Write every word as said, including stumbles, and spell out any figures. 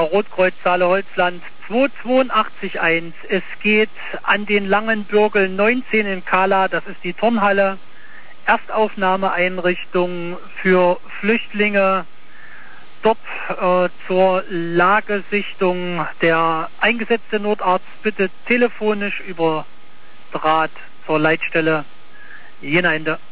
Rotkreuz Saale-Holzland zwei zwei acht eins. Es geht an den Langen Bürgel neunzehn in Kala, das ist die Turnhalle. Erstaufnahmeeinrichtung für Flüchtlinge. Dort äh, zur Lagesichtung. Der eingesetzte Notarzt bitte telefonisch über Draht zur Leitstelle Jena Ende.